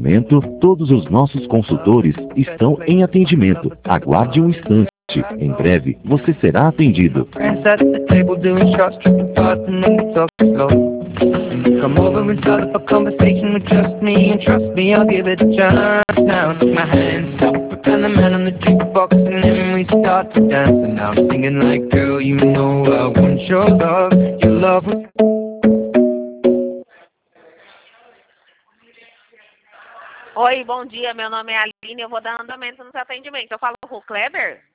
momento, todos os nossos consultores estão em atendimento. Aguarde um instante. Em breve, você será atendido. Come over and start up a conversation with just me, and trust me, I'll give it a chance. Now take my hand, stop, and the man on the jukebox, and then we start to dance. And now I'm singing like, girl, you know I want your love, your love. Oi, bom dia, meu nome é Aline, eu vou dar andamento nos atendimentos. Eu falo com o Kleber?